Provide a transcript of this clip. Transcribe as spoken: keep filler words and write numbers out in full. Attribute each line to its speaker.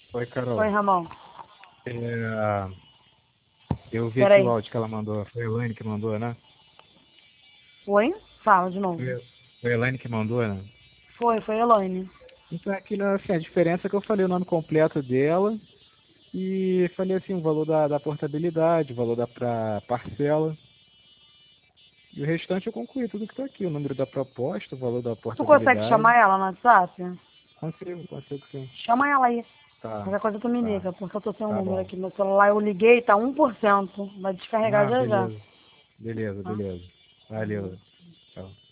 Speaker 1: Oi,
Speaker 2: Oi,
Speaker 1: Carol.
Speaker 2: Ramon.
Speaker 1: É, eu vi aqui o
Speaker 2: Peraí.
Speaker 1: áudio que ela mandou. Foi a Elaine que mandou, né?
Speaker 2: Oi? Fala de novo.
Speaker 1: Foi, foi a Elaine que mandou, né?
Speaker 2: Foi, foi a Elaine.
Speaker 1: Então, aqui, né, assim, a diferença é que eu falei o nome completo dela e falei, assim, o valor da, da portabilidade, o valor da pra parcela. E o restante eu concluí tudo que está aqui. O número da proposta, o valor da
Speaker 2: Tu consegue
Speaker 1: portabilidade.
Speaker 2: chamar ela no WhatsApp?
Speaker 1: Consigo, consigo sim.
Speaker 2: Chama ela aí.
Speaker 1: Tá,
Speaker 2: Qualquer coisa tu me
Speaker 1: tá,
Speaker 2: liga, porque eu tô sem o
Speaker 1: tá
Speaker 2: número
Speaker 1: bom.
Speaker 2: aqui no meu celular. Eu liguei, tá um por cento. Vai descarregar
Speaker 1: Ah,
Speaker 2: já já.
Speaker 1: beleza. Beleza,
Speaker 2: Tá?
Speaker 1: beleza. Valeu. Tchau.